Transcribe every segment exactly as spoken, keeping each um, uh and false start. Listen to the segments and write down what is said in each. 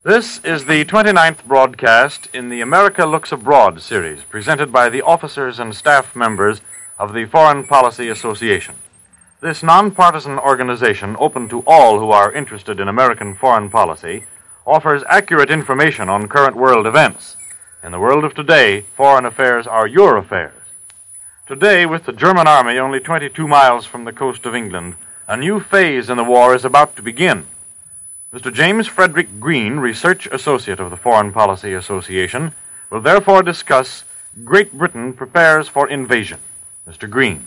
This is the twenty-ninth broadcast in the America Looks Abroad series, presented by the officers and staff members of the Foreign Policy Association. This nonpartisan organization, open to all who are interested in American foreign policy, offers accurate information on current world events. In the world of today, foreign affairs are your affairs. Today, with the German army only twenty-two miles from the coast of England, a new phase in the war is about to begin. Mister James Frederick Green, Research Associate of the Foreign Policy Association, will therefore discuss Great Britain Prepares for Invasion. Mister Green.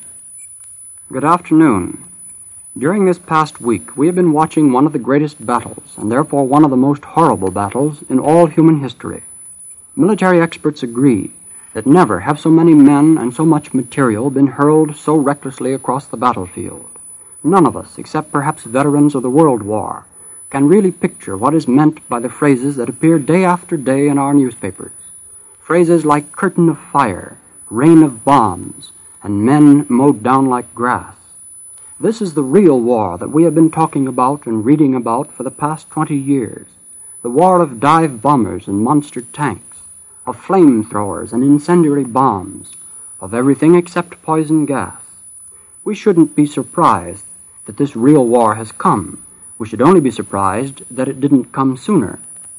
Good afternoon. During this past week, we have been watching one of the greatest battles, and therefore one of the most horrible battles in all human history. Military experts agree that never have so many men and so much material been hurled so recklessly across the battlefield. None of us, except perhaps veterans of the World War, can really picture what is meant by the phrases that appear day after day in our newspapers. Phrases like curtain of fire, rain of bombs, and men mowed down like grass. This is the real war that we have been talking about and reading about for the past twenty years. The war of dive bombers and monster tanks, of flamethrowers and incendiary bombs, of everything except poison gas. We shouldn't be surprised that this real war has come. We should only be surprised that it didn't come sooner.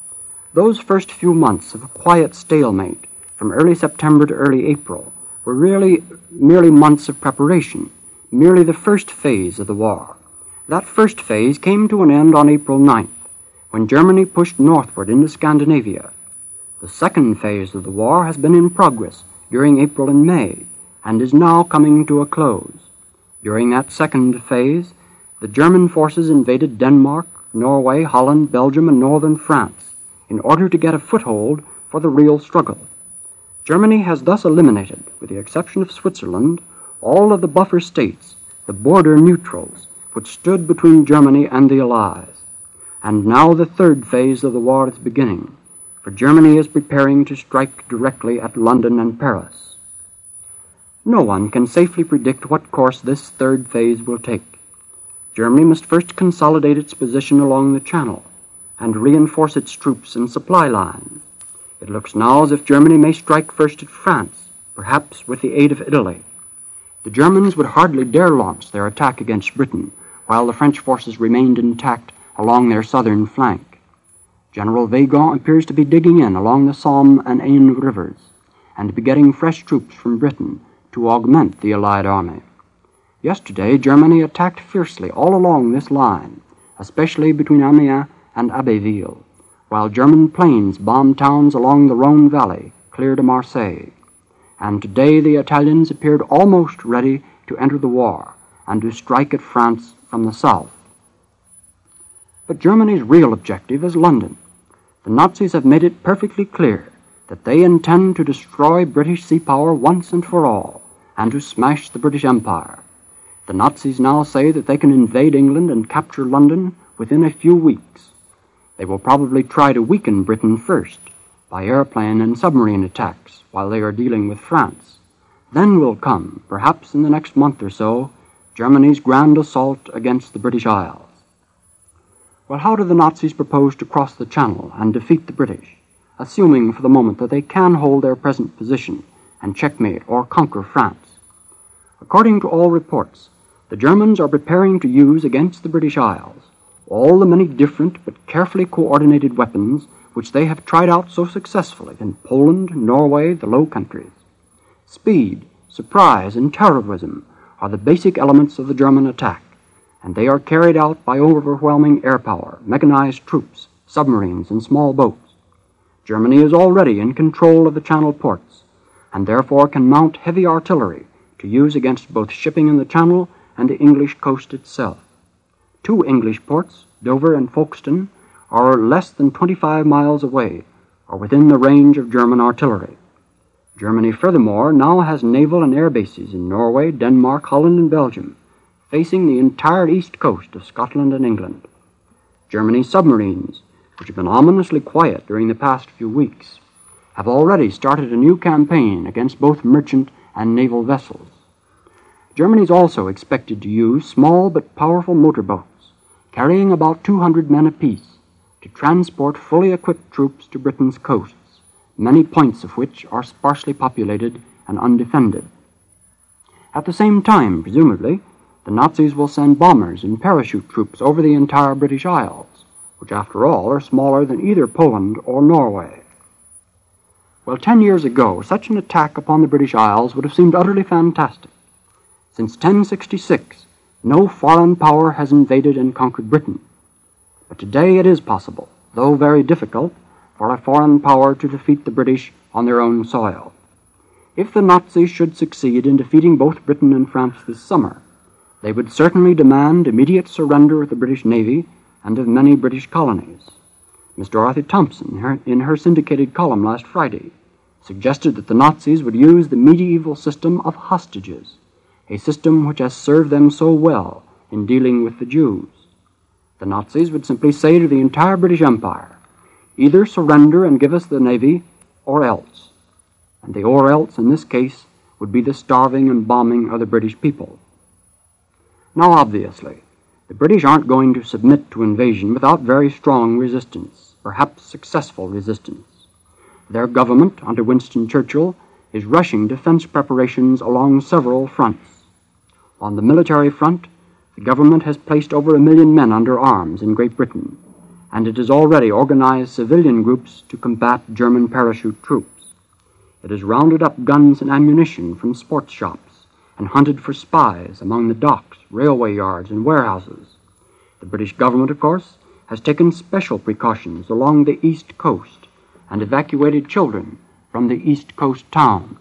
Those first few months of quiet stalemate, from early September to early April, were really merely months of preparation, merely the first phase of the war. That first phase came to an end on April ninth, when Germany pushed northward into Scandinavia. The second phase of the war has been in progress during April and May, and is now coming to a close. During that second phase, the German forces invaded Denmark, Norway, Holland, Belgium, and northern France in order to get a foothold for the real struggle. Germany has thus eliminated, with the exception of Switzerland, all of the buffer states, the border neutrals, which stood between Germany and the Allies. And now the third phase of the war is beginning, for Germany is preparing to strike directly at London and Paris. No one can safely predict what course this third phase will take. Germany must first consolidate its position along the Channel and reinforce its troops and supply lines. It looks now as if Germany may strike first at France, perhaps with the aid of Italy. The Germans would hardly dare launch their attack against Britain while the French forces remained intact along their southern flank. General Weygand appears to be digging in along the Somme and Aisne rivers and begetting fresh troops from Britain to augment the Allied army. Yesterday, Germany attacked fiercely all along this line, especially between Amiens and Abbeville, while German planes bombed towns along the Rhone Valley, clear to Marseille. And today the Italians appeared almost ready to enter the war and to strike at France from the south. But Germany's real objective is London. The Nazis have made it perfectly clear that they intend to destroy British sea power once and for all, and to smash the British Empire. The Nazis now say that they can invade England and capture London within a few weeks. They will probably try to weaken Britain first, by airplane and submarine attacks, while they are dealing with France. Then will come, perhaps in the next month or so, Germany's grand assault against the British Isles. Well, how do the Nazis propose to cross the Channel and defeat the British, assuming for the moment that they can hold their present position and checkmate or conquer France? According to all reports, the Germans are preparing to use against the British Isles all the many different but carefully coordinated weapons which they have tried out so successfully in Poland, Norway, the Low Countries. Speed, surprise, and terrorism are the basic elements of the German attack, and they are carried out by overwhelming air power, mechanized troops, submarines, and small boats. Germany is already in control of the Channel ports, and therefore can mount heavy artillery to use against both shipping in the Channel and the English coast itself. Two English ports, Dover and Folkestone, are less than twenty-five miles away, or within the range of German artillery. Germany, furthermore, now has naval and air bases in Norway, Denmark, Holland, and Belgium, facing the entire east coast of Scotland and England. Germany's submarines, which have been ominously quiet during the past few weeks, have already started a new campaign against both merchant and naval vessels. Germany is also expected to use small but powerful motorboats, carrying about two hundred men apiece, to transport fully equipped troops to Britain's coasts, many points of which are sparsely populated and undefended. At the same time, presumably, the Nazis will send bombers and parachute troops over the entire British Isles, which after all are smaller than either Poland or Norway. Well, ten years ago, such an attack upon the British Isles would have seemed utterly fantastic. Since ten sixty-six, no foreign power has invaded and conquered Britain. But today it is possible, though very difficult, for a foreign power to defeat the British on their own soil. If the Nazis should succeed in defeating both Britain and France this summer, they would certainly demand immediate surrender of the British Navy and of many British colonies. Miss Dorothy Thompson, her, in her syndicated column last Friday, suggested that the Nazis would use the medieval system of hostages, a system which has served them so well in dealing with the Jews. The Nazis would simply say to the entire British Empire, either surrender and give us the Navy, or else. And the or else in this case would be the starving and bombing of the British people. Now, obviously, the British aren't going to submit to invasion without very strong resistance, perhaps successful resistance. Their government, under Winston Churchill, is rushing defense preparations along several fronts. On the military front, the government has placed over a million men under arms in Great Britain, and it has already organized civilian groups to combat German parachute troops. It has rounded up guns and ammunition from sports shops and hunted for spies among the docks, railway yards, and warehouses. The British government, of course, has taken special precautions along the East Coast and evacuated children from the East Coast towns.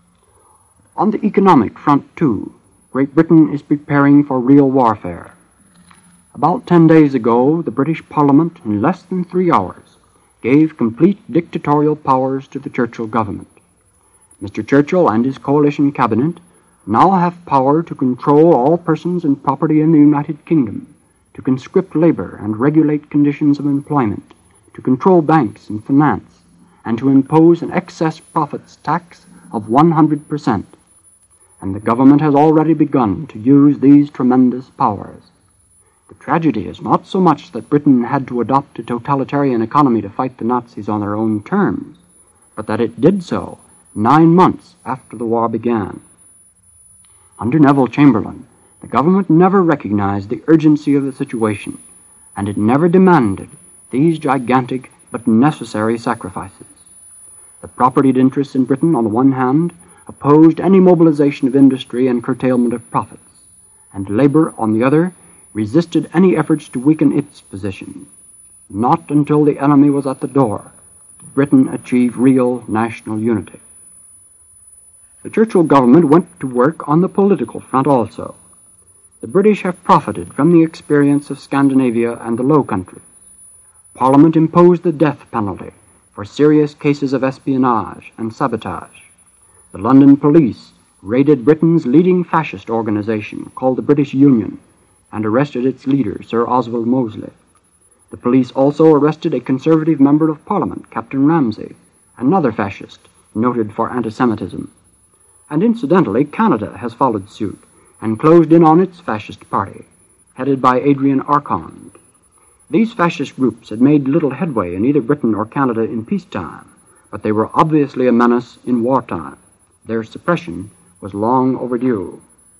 On the economic front, too, Great Britain is preparing for real warfare. About ten days ago, the British Parliament, in less than three hours, gave complete dictatorial powers to the Churchill government. Mister Churchill and his coalition cabinet now have power to control all persons and property in the United Kingdom, to conscript labor and regulate conditions of employment, to control banks and finance, and to impose an excess profits tax of one hundred percent. And the government has already begun to use these tremendous powers. The tragedy is not so much that Britain had to adopt a totalitarian economy to fight the Nazis on their own terms, but that it did so nine months after the war began. Under Neville Chamberlain, the government never recognized the urgency of the situation, and it never demanded these gigantic but necessary sacrifices. The propertied interests in Britain, on the one hand, opposed any mobilization of industry and curtailment of profits, and labor, on the other, resisted any efforts to weaken its position. Not until the enemy was at the door did Britain achieve real national unity. The Churchill government went to work on the political front also. The British have profited from the experience of Scandinavia and the Low Countries. Parliament imposed the death penalty for serious cases of espionage and sabotage. The London police raided Britain's leading fascist organization called the British Union and arrested its leader, Sir Oswald Mosley. The police also arrested a Conservative member of Parliament, Captain Ramsay, another fascist noted for anti-Semitism. And incidentally, Canada has followed suit and closed in on its fascist party, headed by Adrian Arcand. These fascist groups had made little headway in either Britain or Canada in peacetime, but they were obviously a menace in wartime. Their suppression was long overdue.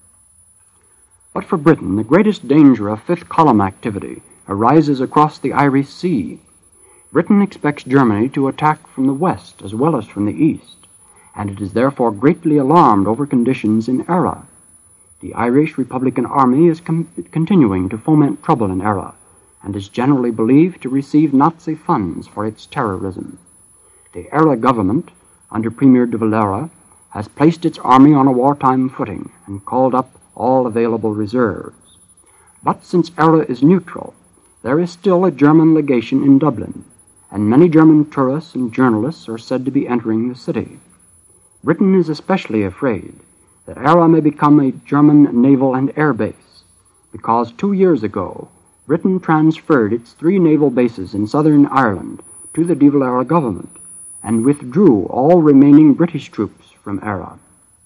But for Britain, the greatest danger of Fifth Column activity arises across the Irish Sea. Britain expects Germany to attack from the west as well as from the east, and it is therefore greatly alarmed over conditions in Erra. The Irish Republican Army is com- continuing to foment trouble in Erra, and is generally believed to receive Nazi funds for its terrorism. The Erra government, under Premier de Valera, has placed its army on a wartime footing and called up all available reserves. But since Erra is neutral, there is still a German legation in Dublin, and many German tourists and journalists are said to be entering the city. Britain is especially afraid that Erra may become a German naval and air base, because two years ago, Britain transferred its three naval bases in southern Ireland to the De Valera government and withdrew all remaining British troops from Erra.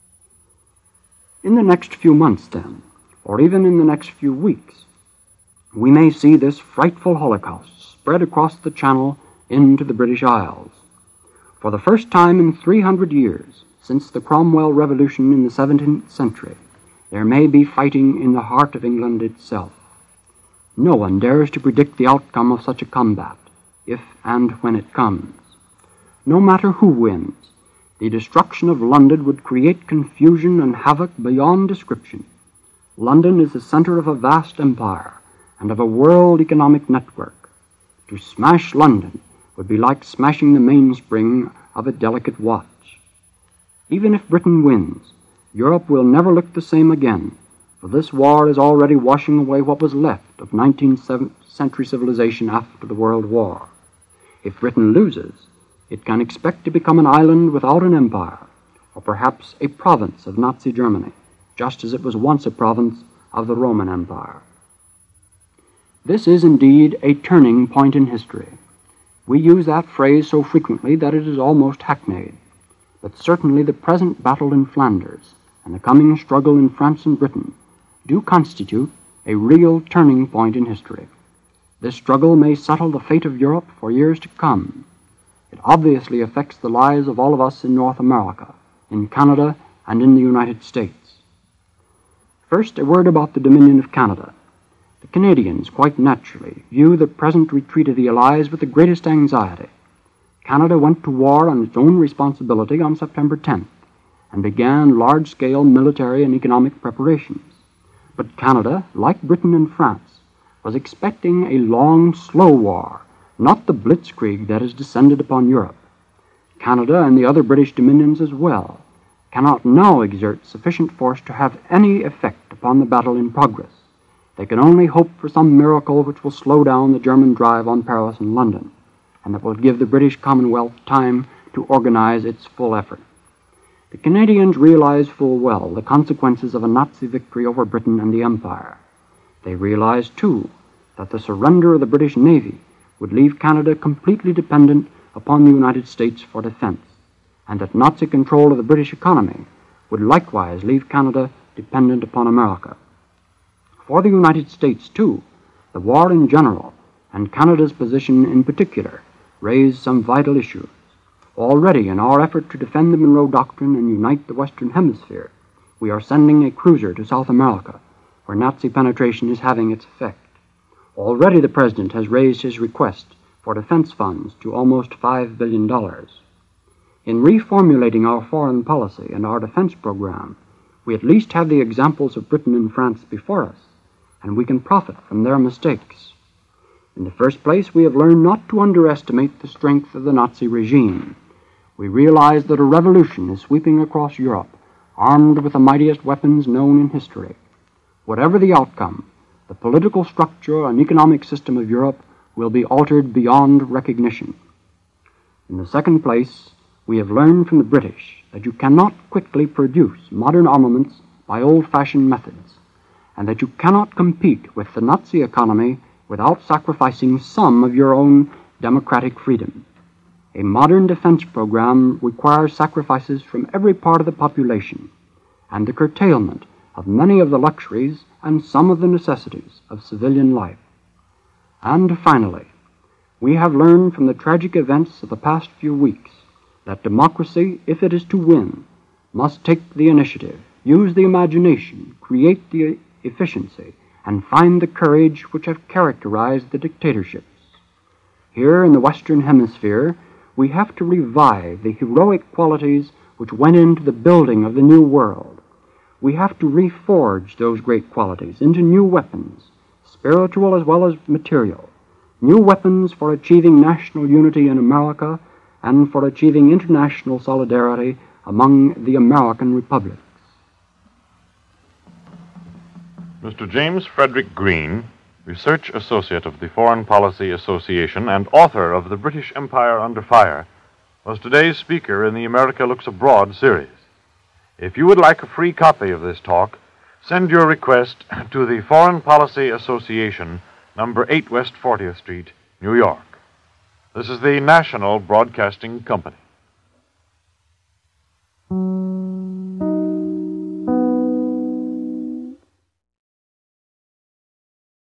In the next few months, then, or even in the next few weeks, we may see this frightful holocaust spread across the Channel into the British Isles. For the first time in three hundred years, since the Cromwell Revolution in the seventeenth century, there may be fighting in the heart of England itself. No one dares to predict the outcome of such a combat, if and when it comes. No matter who wins, the destruction of London would create confusion and havoc beyond description. London is the center of a vast empire and of a world economic network. To smash London would be like smashing the mainspring of a delicate watch. Even if Britain wins, Europe will never look the same again, for this war is already washing away what was left of nineteenth century civilization after the World War. If Britain loses, it can expect to become an island without an empire, or perhaps a province of Nazi Germany, just as it was once a province of the Roman Empire. This is indeed a turning point in history. We use that phrase so frequently that it is almost hackneyed. But certainly the present battle in Flanders and the coming struggle in France and Britain do constitute a real turning point in history. This struggle may settle the fate of Europe for years to come. It obviously affects the lives of all of us in North America, in Canada, and in the United States. First, a word about the Dominion of Canada. The Canadians, quite naturally, view the present retreat of the Allies with the greatest anxiety. Canada went to war on its own responsibility on September tenth and began large-scale military and economic preparations. But Canada, like Britain and France, was expecting a long, slow war, not the blitzkrieg that has descended upon Europe. Canada and the other British dominions as well cannot now exert sufficient force to have any effect upon the battle in progress. They can only hope for some miracle which will slow down the German drive on Paris and London, and that will give the British Commonwealth time to organize its full effort. The Canadians realize full well the consequences of a Nazi victory over Britain and the Empire. They realize, too, that the surrender of the British Navy would leave Canada completely dependent upon the United States for defense, and that Nazi control of the British economy would likewise leave Canada dependent upon America. For the United States, too, the war in general, and Canada's position in particular, raised some vital issues. Already, in our effort to defend the Monroe Doctrine and unite the Western Hemisphere, we are sending a cruiser to South America, where Nazi penetration is having its effect. Already the President has raised his request for defense funds to almost five billion dollars. In reformulating our foreign policy and our defense program, we at least have the examples of Britain and France before us, and we can profit from their mistakes. In the first place, we have learned not to underestimate the strength of the Nazi regime. We realize that a revolution is sweeping across Europe, armed with the mightiest weapons known in history. Whatever the outcome, the political structure and economic system of Europe will be altered beyond recognition. In the second place, we have learned from the British that you cannot quickly produce modern armaments by old-fashioned methods, and that you cannot compete with the Nazi economy without sacrificing some of your own democratic freedom. A modern defense program requires sacrifices from every part of the population, and the curtailment of many of the luxuries and some of the necessities of civilian life. And finally, we have learned from the tragic events of the past few weeks that democracy, if it is to win, must take the initiative, use the imagination, create the efficiency, and find the courage which have characterized the dictatorships. Here in the Western Hemisphere, we have to revive the heroic qualities which went into the building of the new world. We have to reforge those great qualities into new weapons, spiritual as well as material, new weapons for achieving national unity in America and for achieving international solidarity among the American republics. Mister James Frederick Green, Research Associate of the Foreign Policy Association and author of The British Empire Under Fire, was today's speaker in the America Looks Abroad series. If you would like a free copy of this talk, send your request to the Foreign Policy Association, number eight West fortieth Street, New York. This is the National Broadcasting Company.